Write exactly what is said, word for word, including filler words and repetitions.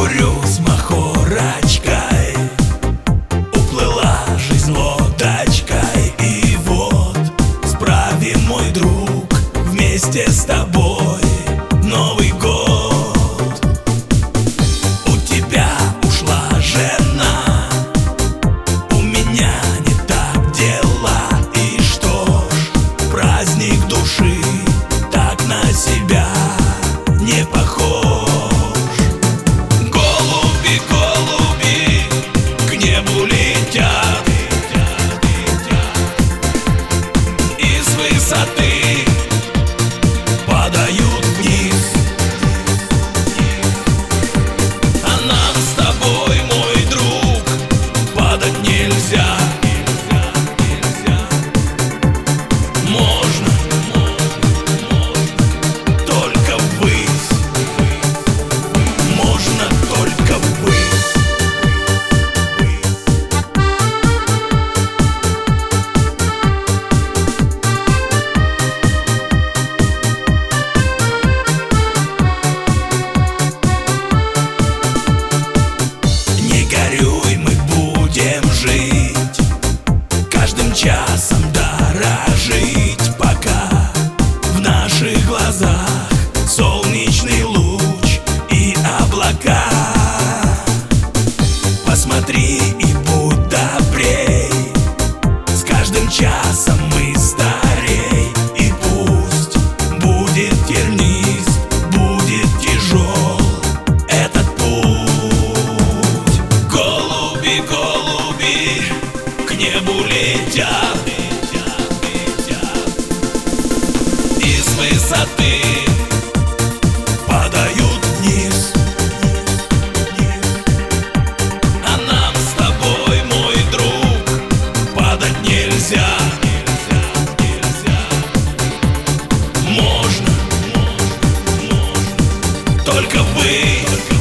курю с махорочкой, уплыла жизнь лодочкой. И вот справим, мой друг, вместе с тобой Новый год. У тебя ушла жена, у меня не так дела. И что ж, праздник души так на себя не похож. Голуби, голуби к небу летят, и с высоты падают вниз. А нам с тобой, мой друг, падать нельзя. Можно, только ввысь, можно только ввысь. Не горюй, мы будем жить, каждым часом дорожить, пока в наших глазах солнечный луч и облака. Посмотри и будь добрей, с каждым часом мы старей. И пусть будет тернист, будет тяжел этот путь. Голуби, голуби к небу летят, и с высоты падают вниз. А нам с тобой, мой друг, падать нельзя. Можно, только вы.